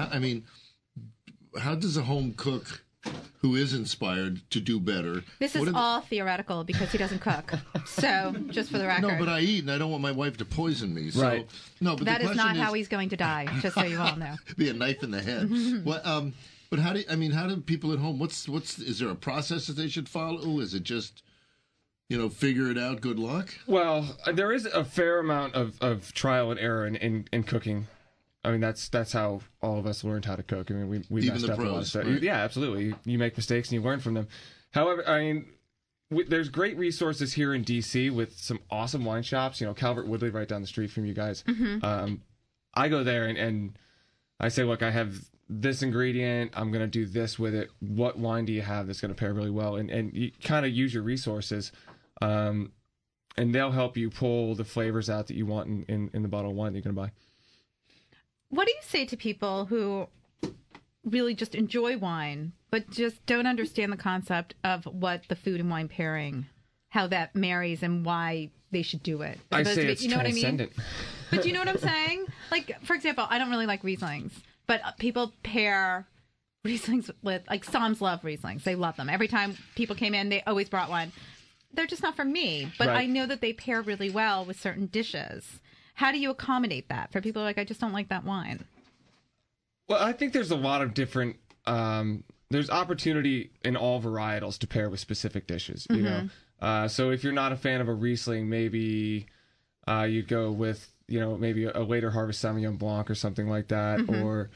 How does a home cook who is inspired to do better? This is all theoretical because he doesn't cook. So, just for the record. No, but I eat, and I don't want my wife to poison me. So, right. No, but that is not how he's going to die, just so you all know. Be a knife in the head. But how do people at home, is there a process that they should follow? Is it just... figure it out. Good luck. Well, there is a fair amount of trial and error in cooking. I mean, that's how all of us learned how to cook. I mean, we even messed up a lot of stuff. Right? Yeah, absolutely. You make mistakes and you learn from them. However, I mean, there's great resources here in D.C. with some awesome wine shops. Calvert Woodley right down the street from you guys. I go there and I say, look, I have this ingredient. I'm going to do this with it. What wine do you have that's going to pair really well? And you kind of use your resources. And they'll help you pull the flavors out that you want in the bottle of wine that you're going to buy. What do you say to people who really just enjoy wine, but just don't understand the concept of what the food and wine pairing, how that marries and why they should do it? I say it's What I transcendent. mean? But do you know what I'm saying? Like, for example, I don't really like Rieslings, but people pair Rieslings with, like, Psalms love Rieslings. They love them. Every time people came in, they always brought one. They're just not for me, but I know that they pair really well with certain dishes. How do you accommodate that for people who are like, I just don't like that wine? Well, I think there's a lot of different, there's opportunity in all varietals to pair with specific dishes, you know? So if you're not a fan of a Riesling, maybe you'd go with, maybe a later harvest Sauvignon Blanc or something like that. Or,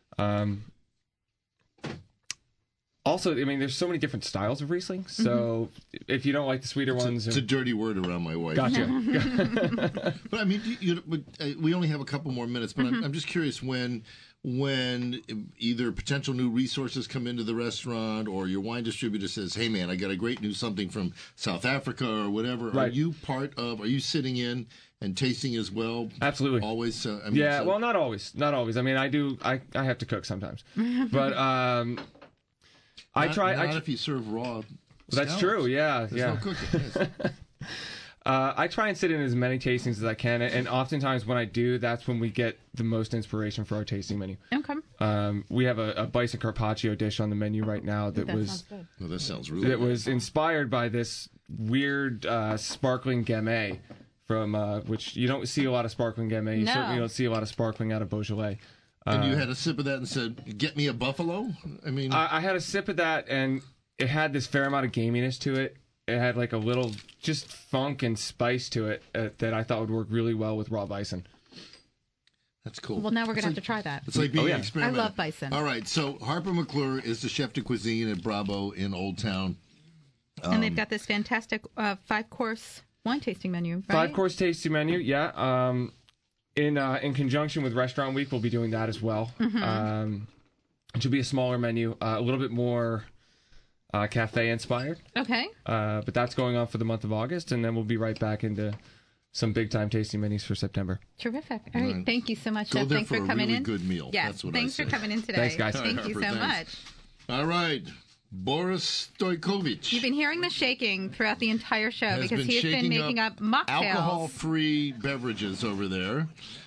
also, I mean, there's so many different styles of Riesling. So if you don't like the sweeter ones... It's a dirty word around my wife. Gotcha. But I mean, we only have a couple more minutes, but I'm just curious when either potential new resources come into the restaurant or your wine distributor says, hey, man, I got a great new something from South Africa or whatever. Right. Are you sitting in and tasting as well? Absolutely. Always? Well, not always. Not always. I mean, I have to cook sometimes. But... Not if you serve raw. That's true. Yeah, There's no cooking. I try and sit in as many tastings as I can, and oftentimes when I do, that's when we get the most inspiration for our tasting menu. Okay. We have a bison carpaccio dish on the menu right now that sounds good. Well, that sounds really good. Was inspired by this weird sparkling Gamay from which you don't see a lot of sparkling Gamay. You certainly don't see a lot of sparkling out of Beaujolais. And you had a sip of that and said, get me a Buffalo? I mean... I had a sip of that, and it had this fair amount of gaminess to it. It had like a little just funk and spice to it that I thought would work really well with raw bison. That's cool. Well, now we're going to have to try that. It's like being an experiment. I love bison. All right, so Harper McClure is the chef de cuisine at Bravo in Old Town. And they've got this fantastic 5-course wine tasting menu, right? 5-course tasting menu, yeah. In conjunction with Restaurant Week, we'll be doing that as well. It should be a smaller menu, a little bit more cafe inspired. Okay. But that's going on for the month of August, and then we'll be right back into some big time tasting menus for September. Terrific. All right. Thank you so much, Go Chef. there Thanks for coming really in. Good meal. Yeah. That's what Thanks I for coming in today. Thanks, guys. Thank you so much. All right. Boris Stojkovic. You've been hearing the shaking throughout the entire show because he has been making up mocktails. Alcohol-free beverages over there.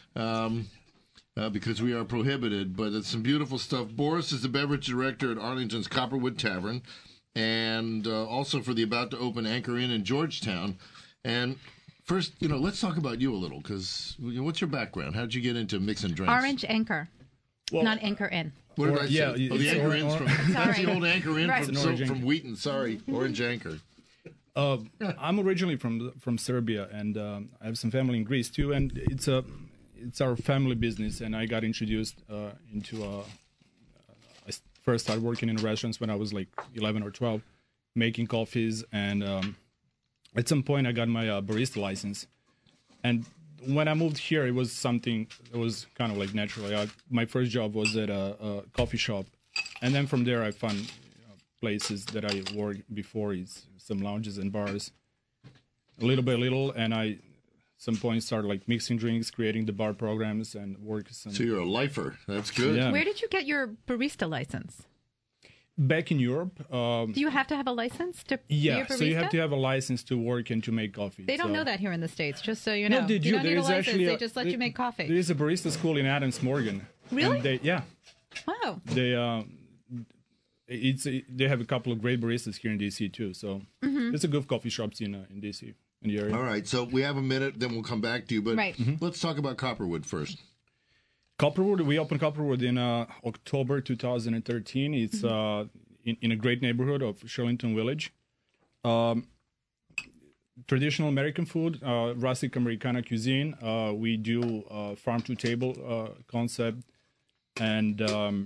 Because we are prohibited, but it's some beautiful stuff. Boris is the beverage director at Arlington's Copperwood Tavern, and also for the about-to-open Anchor Inn in Georgetown. And first, let's talk about you a little, because what's your background? How did you get into mixing drinks? Orange Anchor, not Anchor Inn. What did I say? The Anchor Inn's from... That's the old Anchor Inn right. from Wheaton. Sorry, Orange Anchor. I'm originally from Serbia, and I have some family in Greece too. And it's our family business. And I got introduced into. I first started working in restaurants when I was like 11 or 12, making coffees. And at some point, I got my barista license. And when I moved here, it was something that was kind of like natural. My first job was at a coffee shop, and then from there, I found places that I worked before, is some lounges and bars, little by little, and I at some point started like mixing drinks, creating the bar programs, and work. So you're a lifer. That's good. Yeah. Where did you get your barista license? Back in Europe. Do you have to have a license to be a barista? So you have to have a license to work and to make coffee. They don't know that here in the States, just so you know. No, they do. You don't need a license, actually they just let you make coffee. There is a barista school in Adams Morgan. Really? Wow. They have a couple of great baristas here in DC too. So there's a good coffee shops in DC in the area. All right, so we have a minute, then we'll come back to you. But let's talk about Copperwood first. Copperwood, we opened Copperwood in October 2013. It's in a great neighborhood of Shirlington Village. Traditional American food, rustic Americana cuisine. We do farm to table concept, and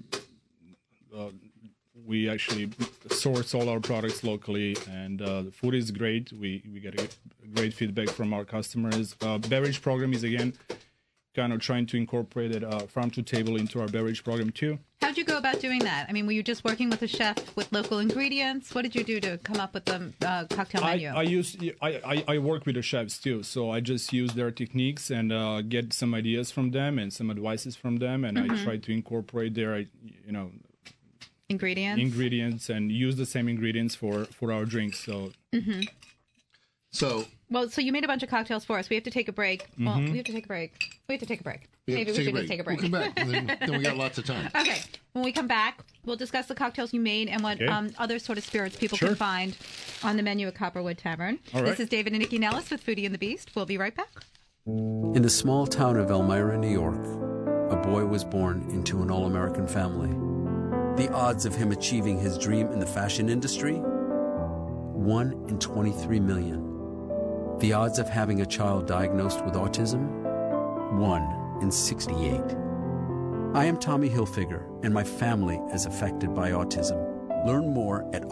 we actually source all our products locally, and the food is great. We get a great feedback from our customers. Beverage program is, again, kind of trying to incorporate it farm to table into our beverage program too. How'd you go about doing that? I mean, were you just working with a chef with local ingredients? What did you do to come up with the cocktail menu? I work with the chefs too, so I just use their techniques and get some ideas from them and some advices from them, and I try to incorporate their, ingredients and use the same ingredients for our drinks. So. So you made a bunch of cocktails for us. We have to take a break. Well, we have to take a break. Maybe we should just take a break. We'll come back, and then we got lots of time. Okay. When we come back, we'll discuss the cocktails you made and what other sort of spirits people can find on the menu at Copperwood Tavern. All right. This is David and Nikki Nellis with Foodie and the Beast. We'll be right back. In the small town of Elmira, New York, a boy was born into an all-American family. The odds of him achieving his dream in the fashion industry? 1 in 23 million. The odds of having a child diagnosed with autism? 1 in 68. I am Tommy Hilfiger, and my family is affected by autism. Learn more at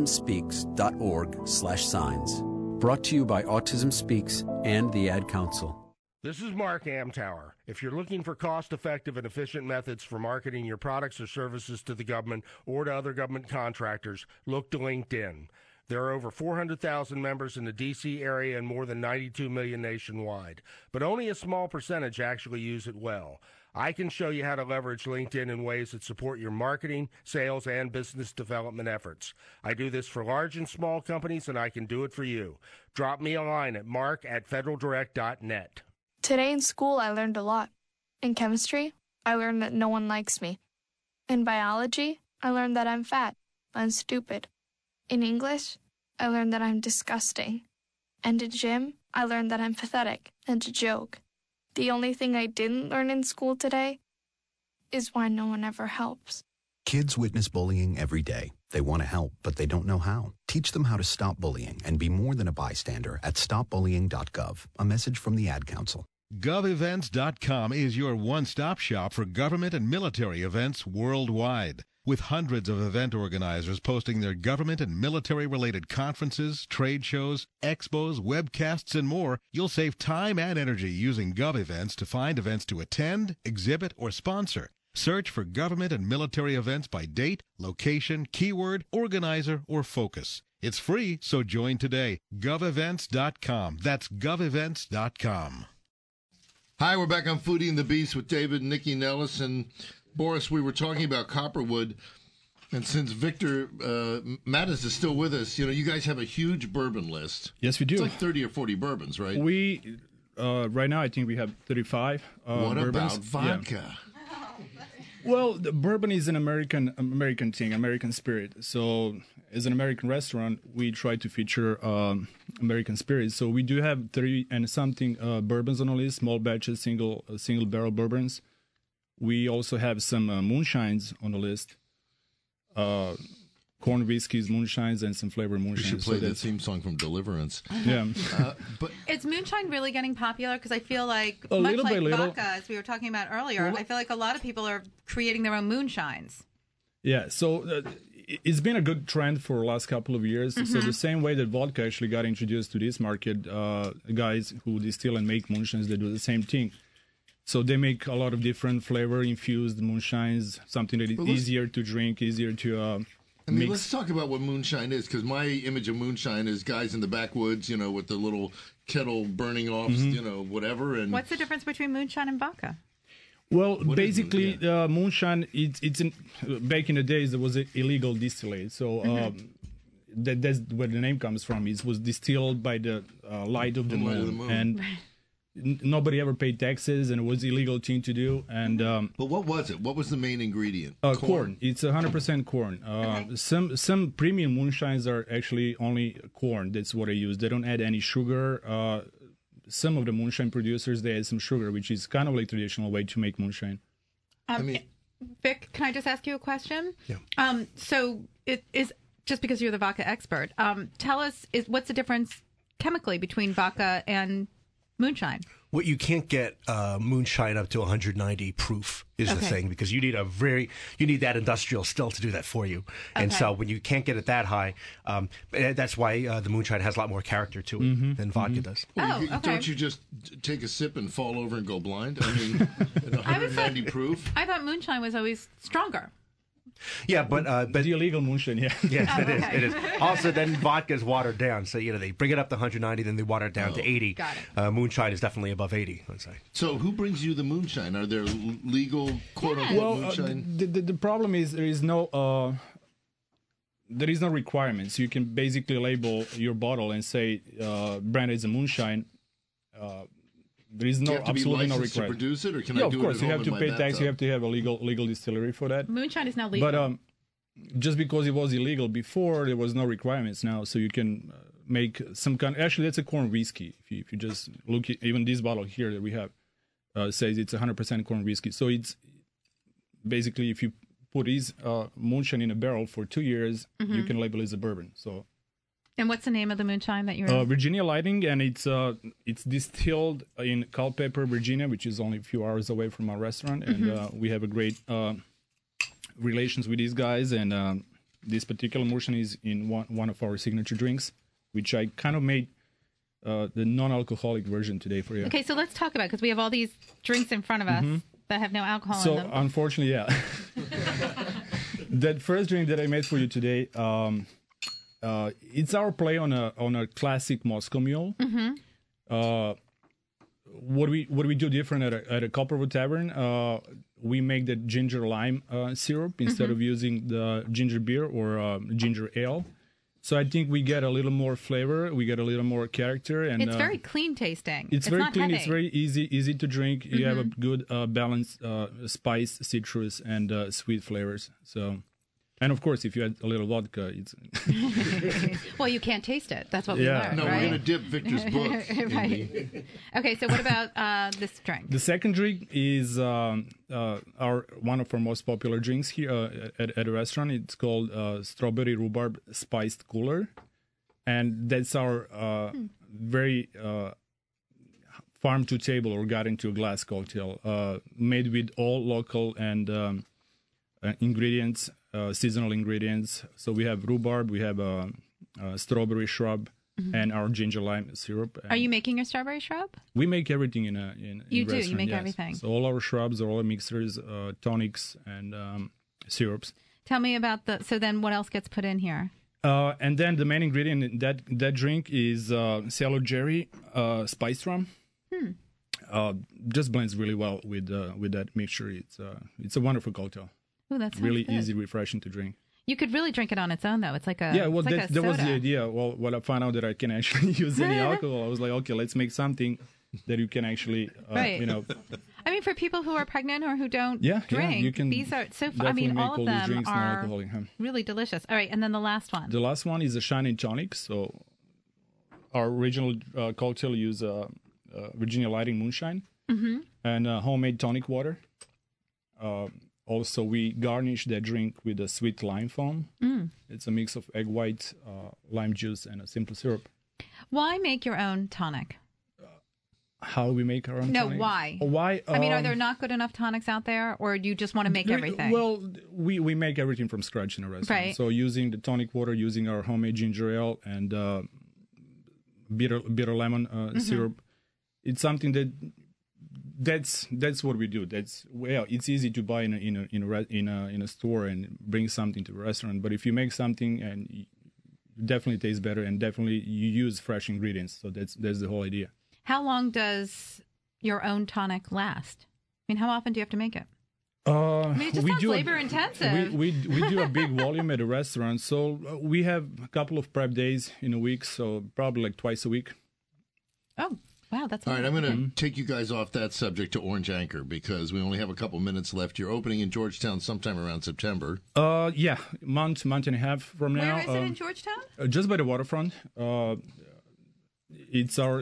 autismspeaks.org/signs. Brought to you by Autism Speaks and the Ad Council. This is Mark Amtower. If you're looking for cost-effective and efficient methods for marketing your products or services to the government or to other government contractors, look to LinkedIn. There are over 400,000 members in the D.C. area and more than 92 million nationwide, but only a small percentage actually use it well. I can show you how to leverage LinkedIn in ways that support your marketing, sales, and business development efforts. I do this for large and small companies, and I can do it for you. Drop me a line at mark@federaldirect.net. Today in school, I learned a lot. In chemistry, I learned that no one likes me. In biology, I learned that I'm fat and stupid. In English, I learned that I'm disgusting. And in gym, I learned that I'm pathetic and a joke. The only thing I didn't learn in school today is why no one ever helps. Kids witness bullying every day. They want to help, but they don't know how. Teach them how to stop bullying and be more than a bystander at stopbullying.gov. A message from the Ad Council. GovEvents.com is your one-stop shop for government and military events worldwide. With hundreds of event organizers posting their government and military-related conferences, trade shows, expos, webcasts, and more, you'll save time and energy using GovEvents to find events to attend, exhibit, or sponsor. Search for government and military events by date, location, keyword, organizer, or focus. It's free, so join today. GovEvents.com. That's GovEvents.com. Hi, we're back on Foodie and the Beast with David and Nikki Nellis. And Boris, we were talking about Copperwood, and since Victor Mattis is still with us, you guys have a huge bourbon list. Yes, we do. It's like 30 or 40 bourbons, right? We, right now, I think we have 35 What bourbons. about vodka? Yeah. Well, the bourbon is an American thing, American spirit. So as an American restaurant, we try to feature American spirits. So we do have 30 and something bourbons on the list, small batches, single barrel bourbons. We also have some moonshines on the list. corn whiskeys, moonshines, and some flavored moonshines. We should play the theme song from Deliverance. Yeah. But is moonshine really getting popular? Because I feel like, A much little like by little. vodka, as we were talking about earlier, I feel like a lot of people are creating their own moonshines. Yeah, so it's been a good trend for the last couple of years. So the same way that vodka actually got introduced to this market, guys who distill and make moonshines, they do the same thing. So they make a lot of different flavor-infused moonshines, something that is easier to drink, easier to mix. Let's talk about what moonshine is, because my image of moonshine is guys in the backwoods, with the little kettle burning off, whatever. And what's the difference between moonshine and vodka? Well, basically, moonshine, it's back in the days, there was an illegal distillate. So that's where the name comes from. It was distilled by the light of the moon. And nobody ever paid taxes, and it was illegal thing to do. And but what was it? What was the main ingredient? Corn. It's 100% corn. Some premium moonshines are actually only corn. That's what I use. They don't add any sugar. Some of the moonshine producers, they add some sugar, which is kind of like traditional way to make moonshine. Vic, can I just ask you a question? Yeah. So it is, just because you're the vodka expert, tell us what's the difference chemically between vodka and moonshine? What you can't get moonshine up to 190 proof is the thing, because you need that industrial still to do that for you. And so when you can't get it that high, that's why the moonshine has a lot more character to it than vodka does. Well, don't you just take a sip and fall over and go blind? I mean, at 190 proof? I thought moonshine was always stronger. Yeah, but the illegal moonshine, yeah. Yes, it is. Also, then vodka is watered down. So, they bring it up to 190, then they water it down to 80. Got it. Moonshine is definitely above 80, I'd say. So who brings you the moonshine? Are there legal, quote-unquote, moonshine? The problem is there is no requirements. You can basically label your bottle and say brand is a moonshine. There is absolutely no requirement to produce it, or can I do it at home? Of course, you have to pay tax. Bathtub? You have to have a legal distillery for that. Moonshine is now legal. But just because it was illegal before, there was no requirements now, so you can make some kind. Actually, that's a corn whiskey. If you just look at even this bottle here that we have, says it's 100% corn whiskey. So it's basically, if you put this moonshine in a barrel for 2 years, you can label it as a bourbon. So. And what's the name of the moonshine that you're Virginia Lighting, and it's distilled in Culpeper, Virginia, which is only a few hours away from our restaurant. And we have a great relations with these guys. And this particular moonshine is in one of our signature drinks, which I kind of made the non-alcoholic version today for you. Okay, so let's talk about, because we have all these drinks in front of us that have no alcohol in them. So unfortunately, yeah. That first drink that I made for you today... it's our play on a classic Moscow Mule. What we do different at a Copperwood Tavern, we make the ginger lime syrup instead of using the ginger beer or ginger ale. So I think we get a little more flavor, we get a little more character, and it's very clean tasting. It's very clean. Heavy. It's very easy to drink. You have a good balanced spice, citrus, and sweet flavors. So. And of course, if you add a little vodka, it's... Well, you can't taste it. That's what we learned, No, right? we're going to dip Victor's book. Right. Okay, so what about this drink? The second drink is one of our most popular drinks here at a restaurant. It's called Strawberry Rhubarb Spiced Cooler. And that's our very farm-to-table or garden-to-glass cocktail made with all local and ingredients. Seasonal ingredients. So we have rhubarb, we have strawberry shrub, and our ginger lime syrup. Are you making your strawberry shrub? We make everything in You do. restaurant, You make yes. everything. So all our shrubs, all our mixers, tonics, and syrups. Tell me about So then, what else gets put in here? And then the main ingredient in that drink is Cielo Jerry spiced rum. Just blends really well with that mixture. It's a wonderful cocktail. Oh, that's really easy, refreshing to drink. You could really drink it on its own, though. It's like a that was the idea. Well, when I found out that I can actually use any alcohol, I was like, okay, let's make something that you can actually, I mean, for people who are pregnant or who don't drink, you can these are so fun. I mean, all of them are huh? really delicious. All right, and then the last one. The last one is a Shining Tonic. So our original cocktail use Virginia Lighting moonshine and homemade tonic water. also, we garnish that drink with a sweet lime foam. It's a mix of egg white, lime juice, and a simple syrup. Why make your own tonic? How we make our own No, tonic? why? Why? I mean, are there not good enough tonics out there, or do you just want to make everything? Well, we make everything from scratch in a restaurant. Right. So using the tonic water, using our homemade ginger ale and bitter lemon syrup, it's something that's what we do. It's easy to buy in a store and bring something to a restaurant. But if you make something and it definitely tastes better, and definitely you use fresh ingredients, so that's the whole idea. How long does your own tonic last? I mean, how often do you have to make it? It just sounds labor intensive. We do a big volume at a restaurant, so we have a couple of prep days in a week, so probably like twice a week. Oh, wow, that's all right. I'm going to take you guys off that subject to Orange Anchor because we only have a couple minutes left. You're opening in Georgetown sometime around September. Yeah, month and a half from now. Where is it in Georgetown? Just by the waterfront. It's our.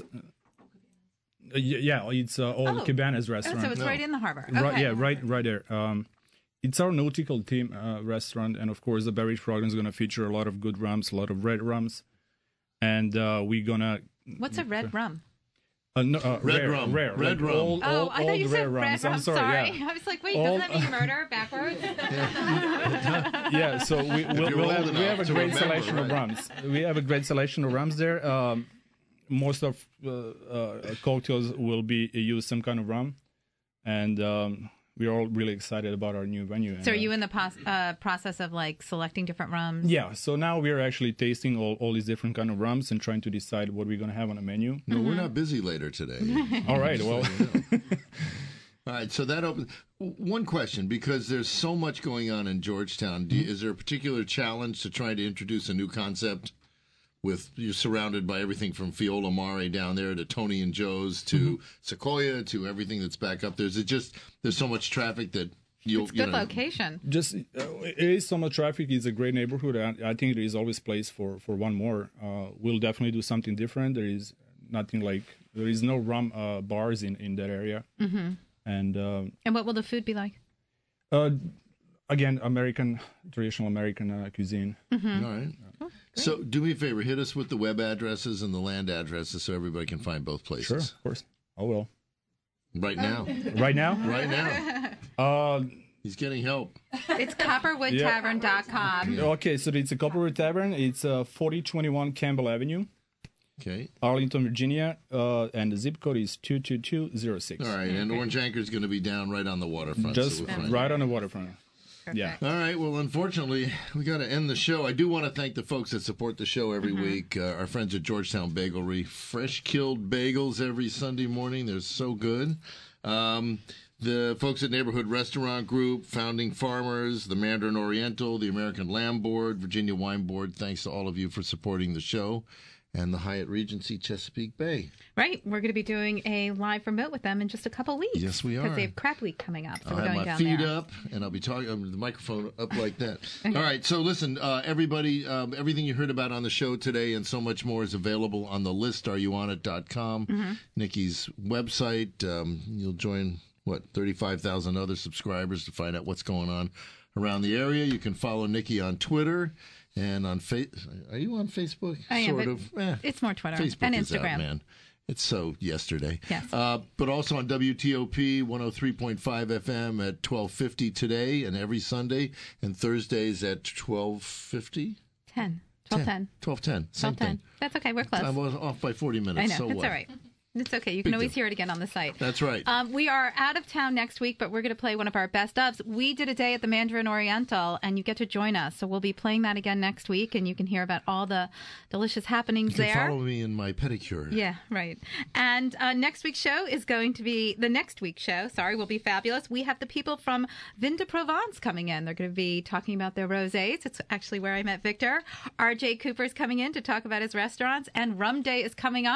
It's Old Cabanas restaurant. Oh, so it's right in the harbor. Okay. Right, right there. It's our nautical theme restaurant, and of course the beverage program is going to feature a lot of good rums, a lot of red rums, and we're gonna. What's a red rum? Red rum. Rare. Red rum. I thought you said red rum. I'm sorry. Yeah. I was like, wait, doesn't that mean murder backwards? Yeah, so we have a great selection of rums. We have a great selection of rums there. Most of cocktails will be use some kind of rum, and we're all really excited about our new venue. So are you in the process of like selecting different rums? Yeah, so now we're actually tasting all these different kind of rums and trying to decide what we're going to have on the menu. No, we're not busy later today. All right, well. All right, so that opens... One question, because there's so much going on in Georgetown, is there a particular challenge to try to introduce a new concept? You're surrounded by everything from Fiola Mare down there to Tony and Joe's to Sequoia to everything that's back up there. There's so much traffic that it's a good location. Just it is so much traffic. It's a great neighborhood. I think there is always place for one more. We'll definitely do something different. There is no rum bars in that area. Mm-hmm. And what will the food be like? Again, traditional American cuisine. Mm-hmm. All right. So do me a favor, hit us with the web addresses and the land addresses so everybody can find both places. Sure, of course. I will. Right now. Right now? Right now. He's getting help. It's copperwoodtavern.com. Okay, so it's a Copperwood Tavern. It's 4021 Campbell Avenue. Okay. Arlington, Virginia, and the zip code is 22206. All right, and Orange Anchor is going to be down right on the waterfront. Just right on the waterfront. Perfect. Yeah. All right. Well, unfortunately, we got to end the show. I do want to thank the folks that support the show every week. Our friends at Georgetown Bagelry, fresh killed bagels every Sunday morning. They're so good. The folks at Neighborhood Restaurant Group, Founding Farmers, the Mandarin Oriental, the American Lamb Board, Virginia Wine Board. Thanks to all of you for supporting the show. And the Hyatt Regency Chesapeake Bay. Right. We're going to be doing a live remote with them in just a couple weeks. Yes, we are. Because they have Crap Week coming up. So I'll have my feet up, and I'll be talking the microphone up like that. Okay. All right. So listen, everybody, everything you heard about on the show today and so much more is available on the list, areyouonit.com, Nikki's website. You'll join, 35,000 other subscribers to find out what's going on around the area. You can follow Nikki on Twitter. And on are you on Facebook? I am, sort of. It's more Twitter Facebook and is Instagram. Out, man. It's so yesterday. Yes. But also on WTOP 103.5 FM at 12:50 today and every Sunday, and Thursdays at 12:50. 12:10. Same thing. That's okay. We're close. I was off by 40 minutes. I know. So it's what? all right. It's okay. You can always hear it again on the site. That's right. We are out of town next week, but we're going to play one of our best ofs. We did a day at the Mandarin Oriental, and you get to join us. So we'll be playing that again next week, and you can hear about all the delicious happenings there. You can follow me in my pedicure. Yeah, right. And next week's show is going to be, the next week's show, will be fabulous. We have the people from Vin de Provence coming in. They're going to be talking about their rosés. It's actually where I met Victor. RJ Cooper is coming in to talk about his restaurants, and Rum Day is coming up.